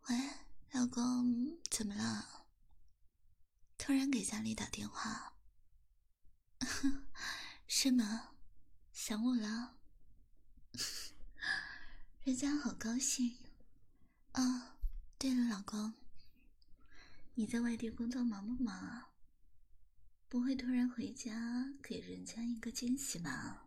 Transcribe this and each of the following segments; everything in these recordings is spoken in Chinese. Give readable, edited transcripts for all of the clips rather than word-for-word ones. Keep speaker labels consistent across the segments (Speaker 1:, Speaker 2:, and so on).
Speaker 1: 喂，老公，怎么了？突然给家里打电话，是吗？想我了？人家好高兴啊！对了，老公，你在外地工作忙不忙啊？不会突然回家给人家一个惊喜吧？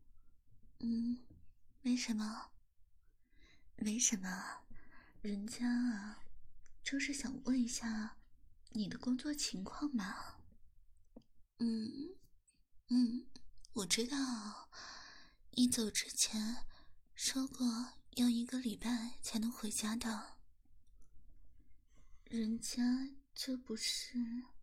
Speaker 1: 没什么，没什么，人家啊，就是想问一下你的工作情况嘛。嗯嗯，我知道，你走之前说过要1个礼拜才能回家的，人家这不是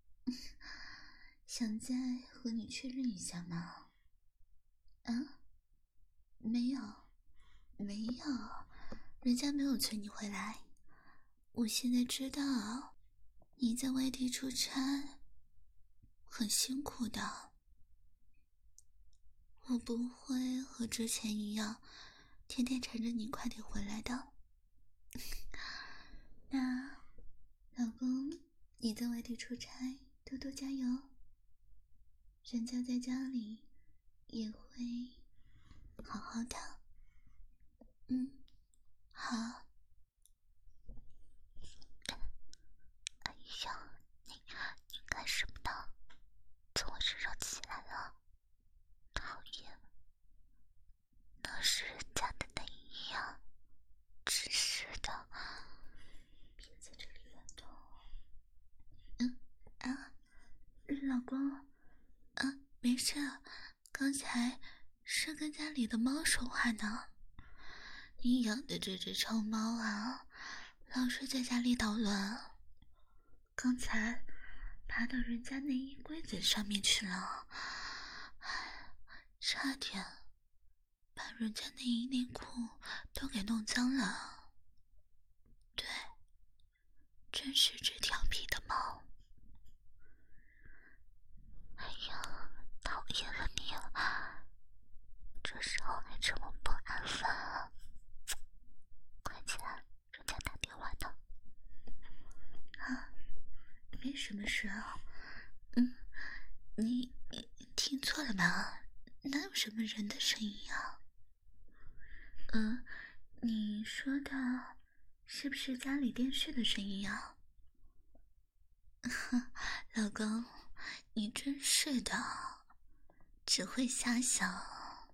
Speaker 1: 想再和你确认一下吗？啊，没有，没有，人家没有催你回来。我现在知道你在外地出差很辛苦的，我不会和之前一样天天缠着你快点回来的。那老公，你在外地出差，多多加油。人家在家里也会好好的。好。哎呀，你干什么呢？从我身上起来了，讨厌！那是人家的内衣啊，真是的！别在这里乱动。老公，没事，刚才是跟家里的猫说话呢。你养的这只臭猫啊，老是在家里捣乱，刚才爬到人家内衣柜子上面去了，差点把人家内衣内裤都给弄脏了。对，真是只调皮的猫。哎呀，讨厌了你了，这时候还这么不安分啊！快起来，人家打电话呢。啊，没什么事啊。你听错了吧？哪有什么人的声音啊？你说的是不是家里电视的声音啊？老公，你真是的，只会瞎想。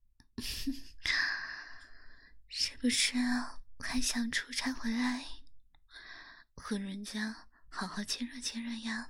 Speaker 1: 是不是还想出差回来和人家好好亲热亲热呀？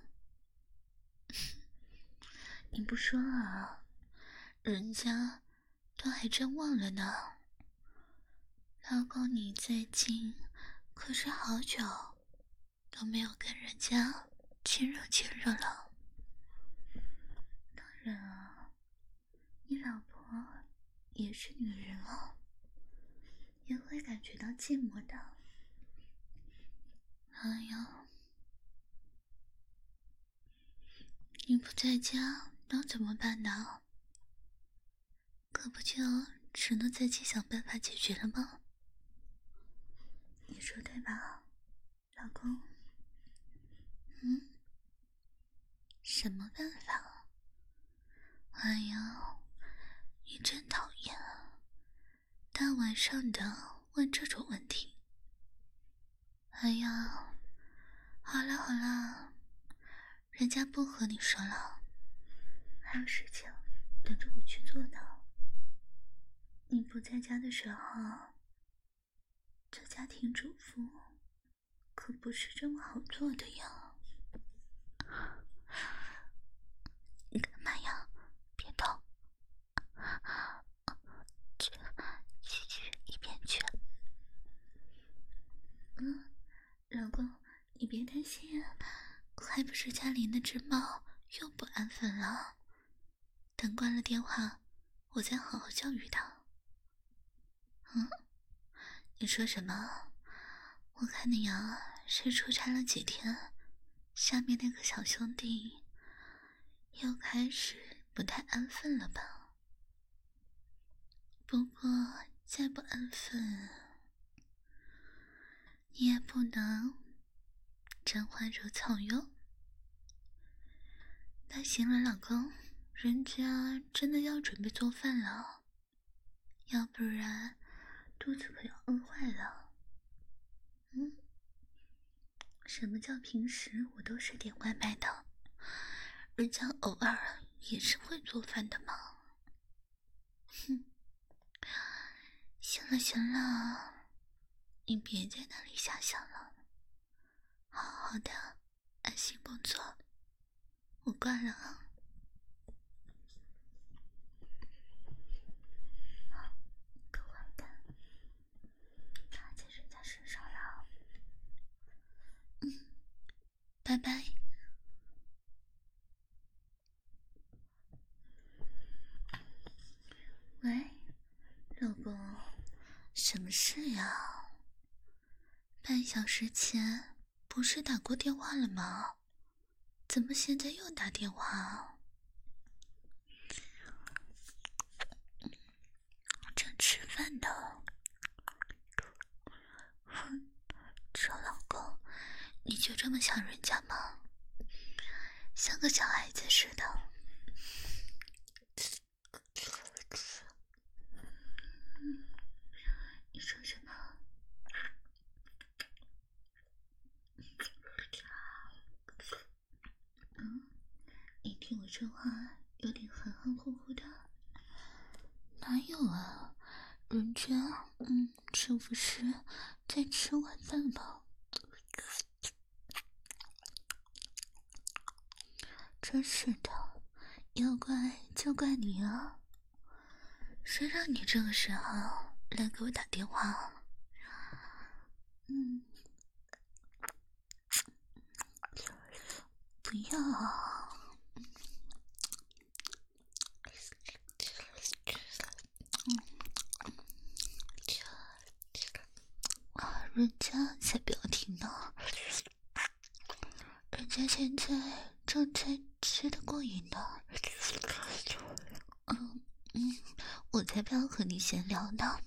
Speaker 1: 你不说啊，人家都还真忘了呢。老公，你最近可是好久都没有跟人家亲热亲热了。当然啊，你老婆也是女人啊，也会感觉到寂寞的。哎呀，你不在家能怎么办呢？可不就只能自己想办法解决了吗？你说对吧，老公？什么办法？哎呀，你真讨厌啊，大晚上的问这种问题。哎呀，好了好了，人家不和你说了，还有事情等着我去做呢。你不在家的时候，做家庭主妇可不是这么好做的呀。你干嘛呀？别动，去一边去。老公，你别担心，还不是家里那只猫又不安分了。等挂了电话，我再好好教育它。你说什么？我看你啊，是出差了几天，下面那个小兄弟又开始不太安分了吧？不过再不安分， 你也不能沾花惹草哟。那行了，老公，人家真的要准备做饭了，要不然肚子可要饿坏了。什么叫平时我都是点外卖的，人家偶尔也是会做饭的嘛。行了行了，你别在那里瞎想了，好好的安心工作，我挂了啊。个坏蛋，插在人家身上了。拜拜。喂，老公，什么事呀？半小时前不是打过电话了吗？怎么现在又打电话？正吃饭呢。臭老公，你就这么想人家吗？像个小孩子似的。你说什么？你听我说话有点含含糊糊的。哪有啊？人家这不是在吃晚饭吗？真是的，要怪就怪你啊！谁让你这个时候来给我打电话？不要。人家才不要听呢，人家现在正在吃得过瘾呢。我才不要和你闲聊呢。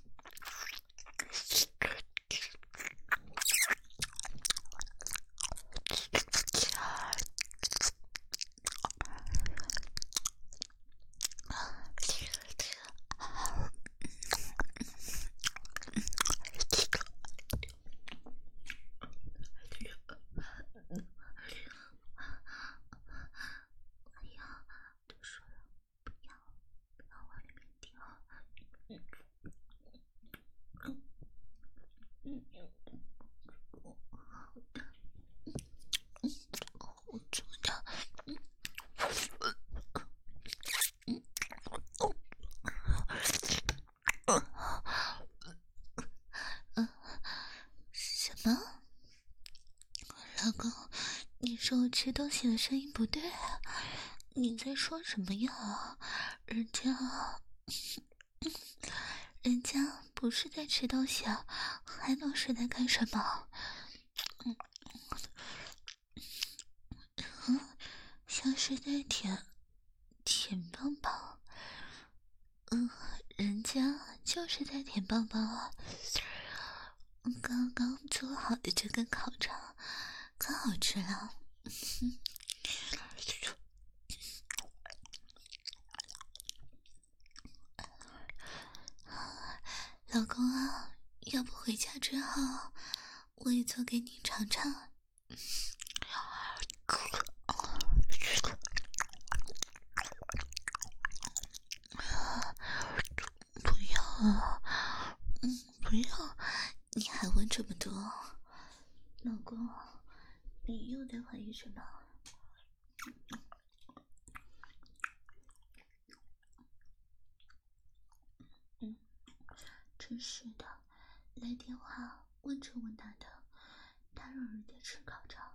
Speaker 1: 什么？老公，你说我吃东西的声音不对啊？你在说什么呀？人家不是在吃东西啊，还能是在干什么？像是在舔棒棒。人家就是在舔棒棒啊。刚刚做好的这根烤肠可好吃了。老公啊，要不回家之后我也做给你尝尝。不要啊，不要，你还问这么多？老公，你又在怀疑什么？真是的，来电话问这问那的，打扰人家吃烤肠。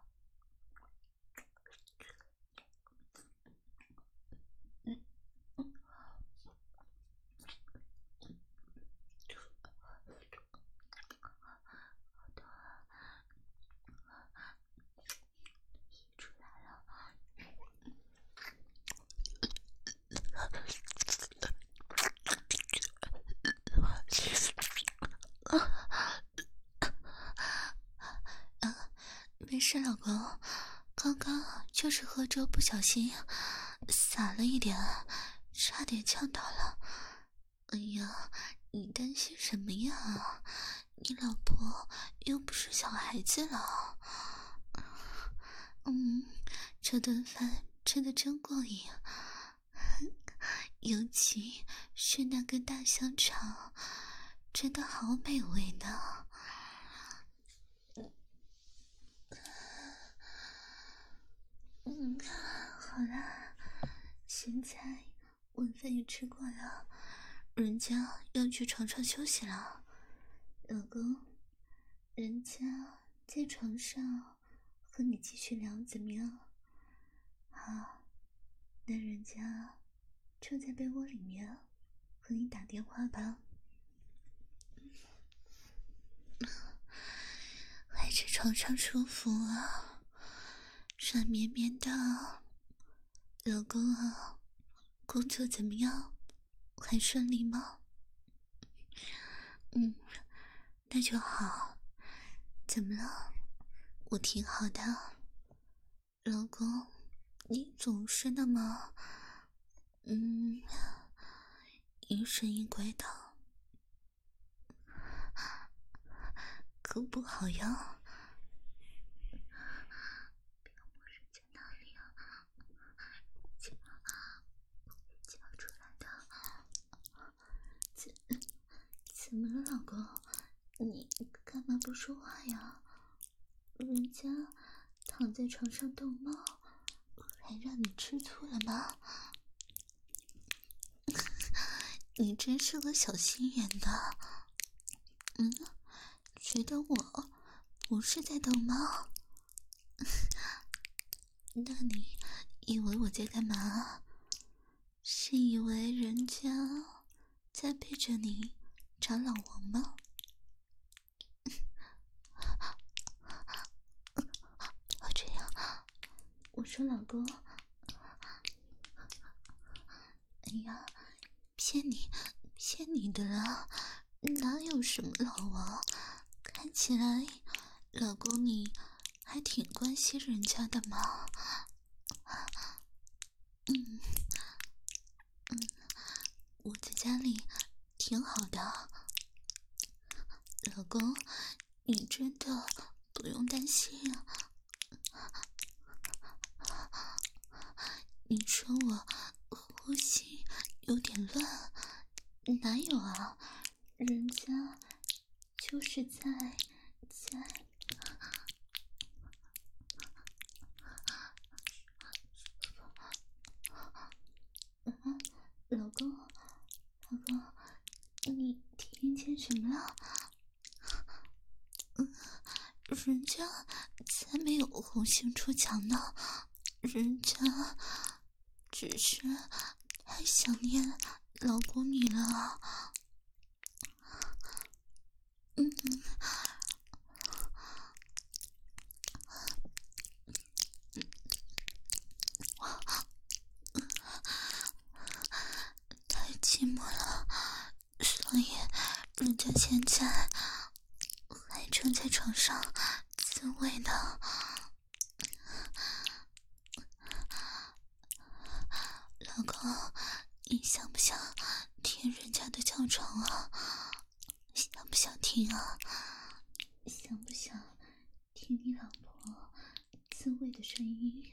Speaker 1: 事，老公，刚刚就是喝粥不小心洒了一点，差点呛到了。哎呀，你担心什么呀？你老婆又不是小孩子了。这顿饭吃得真过瘾，尤其是那根大香肠，真的好美味呢。好啦，现在晚饭也吃过了，人家要去床上休息了。老公，人家在床上和你继续聊怎么样？好，那人家就在被窝里面和你打电话吧。还是床上舒服啊，软绵绵的。老公啊，工作怎么样？还顺利吗？那就好。怎么了？我挺好的。老公，你总是那么疑神疑鬼的，可不好呀。不要摸人家哪里啊，叫出来的。怎么了，老公？你干嘛不说话呀？人家躺在床上逗猫，还让你吃醋了吗？你真是个小心眼的。觉得我不是在逗猫？那你以为我在干嘛？是以为人家在背着你找老王吗？不要这样，我说老公。哎呀，骗你的啦，哪有什么老王？看起来老公你还挺关心人家的嘛。我在家里挺好的，老公，你真的不用担心啊。你说我呼吸有点乱，哪有啊？人家就是在老公，你听见什么了？人家才没有红杏出墙呢，人家只是太想念老公你了。太寂寞了，所以人家现在还正在床上自慰呢。老公，你想不想听人家的叫床啊？想不想听啊？想不想听你老婆自慰的声音？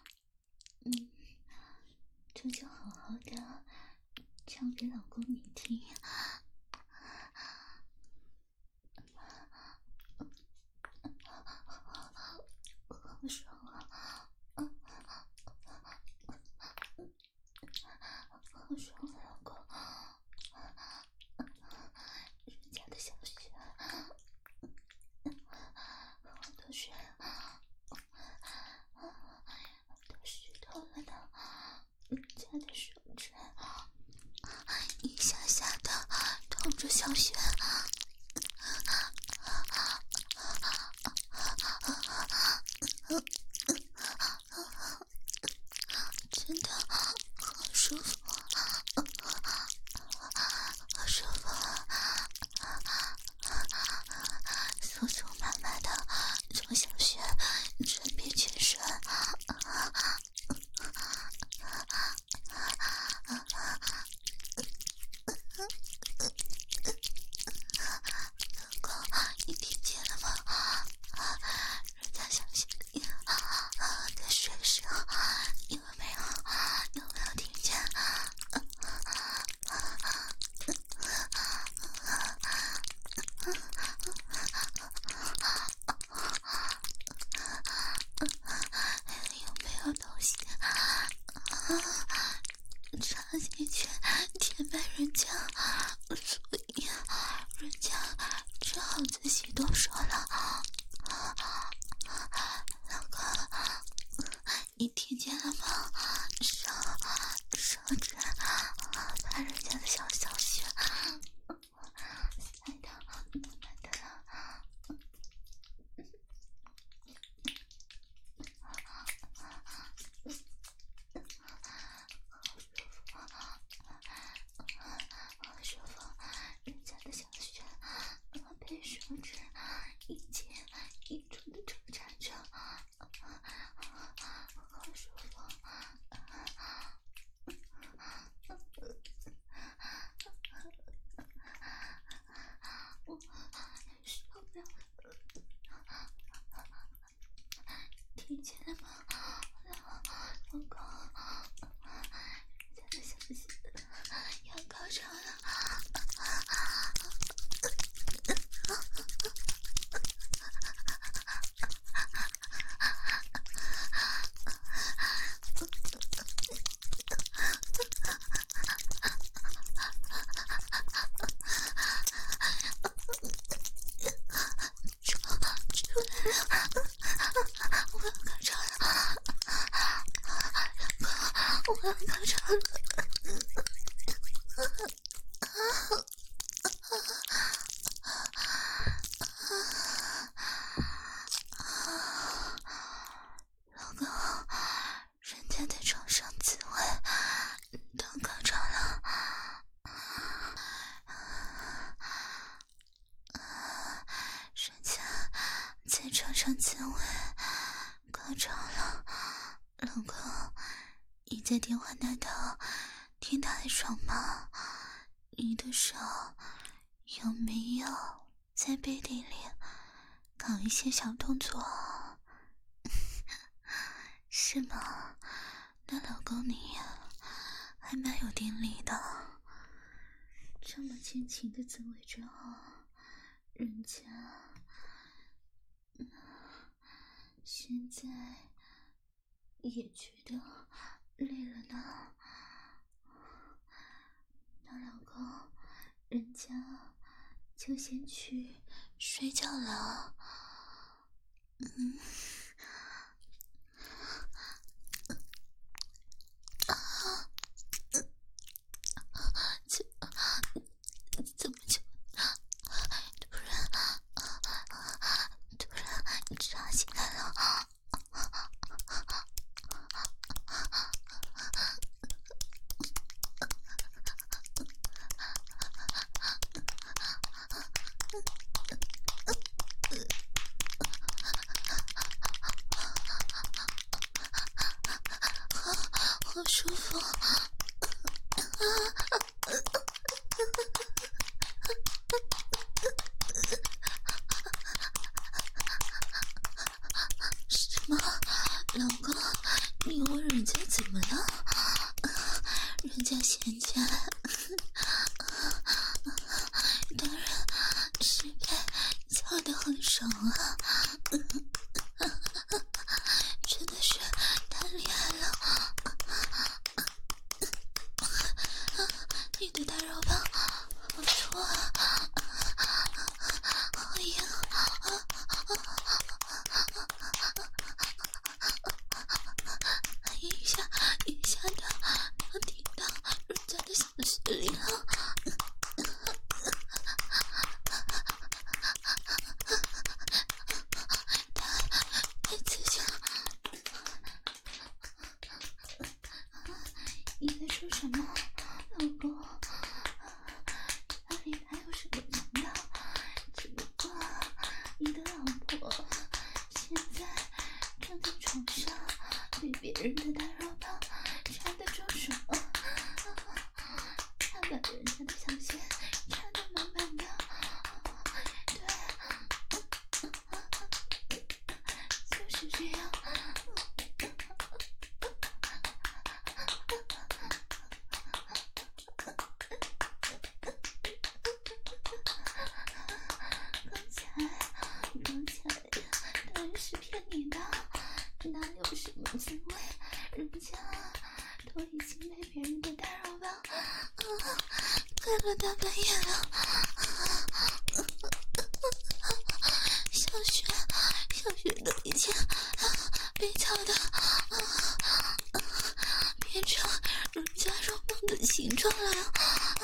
Speaker 1: 这就好好的讲给老公你听。好爽啊！好爽啊，老公！人家的小穴，好多血，都湿透了呢。人家的手指一下下的捅着小穴，真的好舒服，好舒服啊！酥酥麻麻的从小穴人家，所以人家只好自己动手了。老公，你听见了吗？手指把人家的小穴塞到满满的了。舒服，人家的小穴被手指一进一出的抽插着，好舒服。我受不了了，听见了吗，老公？人家的小穴要高潮了。我要高潮了。老公，人家在床上自慰到高潮了。人家在床上自慰高潮了。老公，你在电话那头听他的爽吗？你的手有没有在背地里搞一些小动作？是吗？那老公你还蛮有定力的。这么尽情的自慰之后，人家现在也觉得累了呢。那老公，人家就先去睡觉了。怎么就突然扎起来了？好舒服。什么？老公，你问人家怎么了？人家现在当然是被操得很爽啊。真的是太厉害了。你的大肉棒好粗啊，好硬啊！一下的要顶到人家的小穴里了。太刺激了。你在说什么，老公？那里还有什么强的？只不过你的老婆现在正在床上被别人的大肉棒插得中手，他把人家的小穴插得满满的。对，就是这样。刚才当然是骗你的，哪有什么滋味？人家都已经被别人的大肉棒了大半夜了，小雪都已经被操的变成人家肉棒的形状了呀！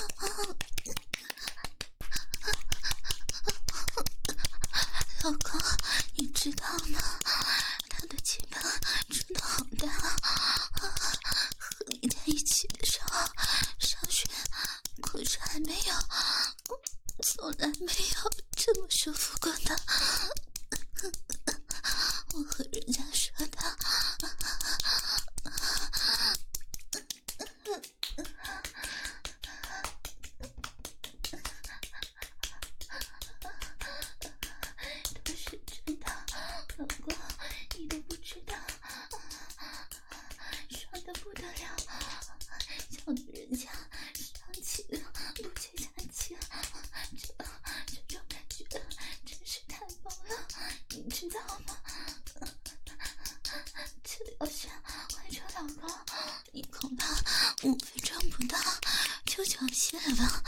Speaker 1: 老公，你知道吗？他的鸡巴真的好大和你在一起的时候，小雪可是还没有，从来没有这么舒服过的。我和人家说的，都是真的，老公，你都不知道，爽的不得了，叫的人家上气了，不接下气了，这种感觉真是太棒了，你知道吗？这要是换成老公，你恐怕5分钟不到就缴械了吧？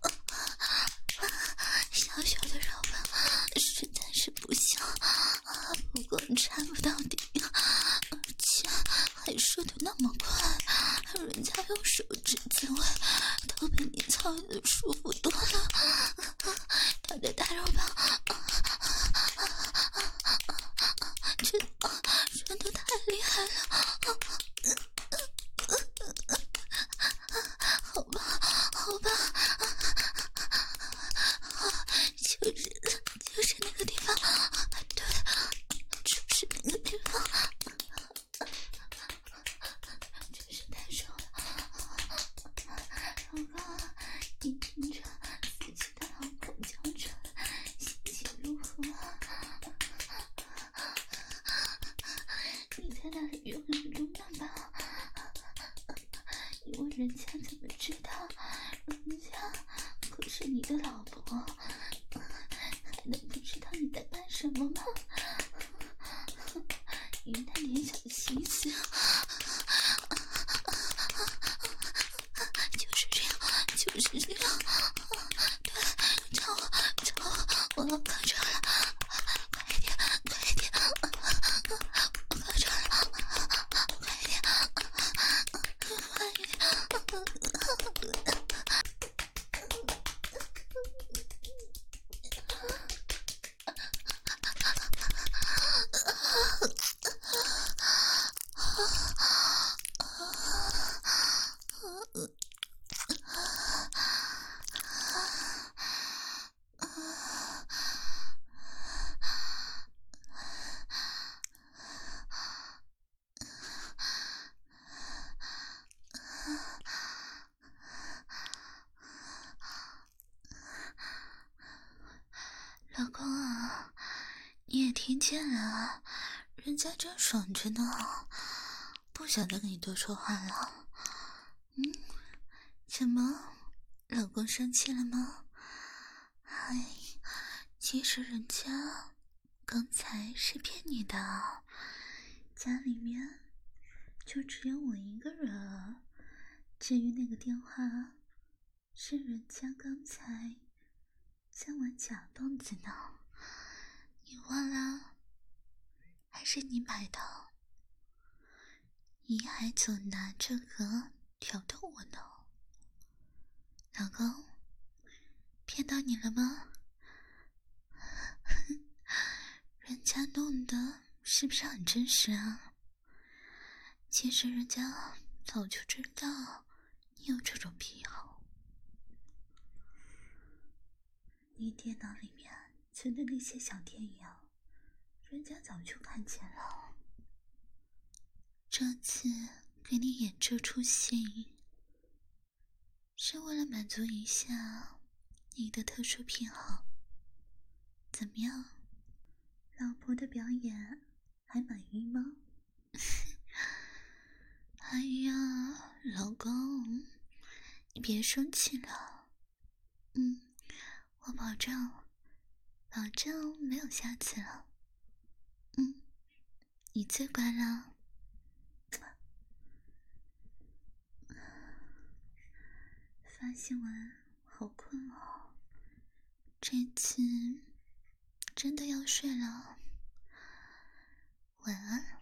Speaker 1: 小小的肉棒实在是不行，不过插不到底，而且还说的那么快，人家用手指自慰都比你操的舒服多了。他的大肉棒真的太厉害了，好吧，就是那个地方，对，就是那个地方，真是太爽了。老公，你听着自己的老公叫出来，心情如何？你在那里用力撸呢吧？因为人家怎么知道，人家可是你的老婆，还能不知道你在干什么吗？你那点小心思，就是这样，对，找我要靠这了，快一点，靠这了，快一点。老公啊，你也听见了，人家正爽着呢，不想再跟你多说话了。怎么，老公生气了吗？哎，其实人家刚才是骗你的，家里面就只有我一个人，至于那个电话，是人家刚才在玩假棒子呢，你忘了？还是你买的？你还总拿这个挑逗我呢，老公，骗到你了吗？人家弄的是不是很真实啊？其实人家早就知道你有这种癖好，你电脑里面存的那些小电影，人家早就看见了。这次给你演这出戏，是为了满足一下你的特殊癖好。怎么样，老婆的表演还满意吗？哎呀，老公，你别生气了。我保证没有下次了。你最乖了。发现完好困哦，这次真的要睡了，晚安。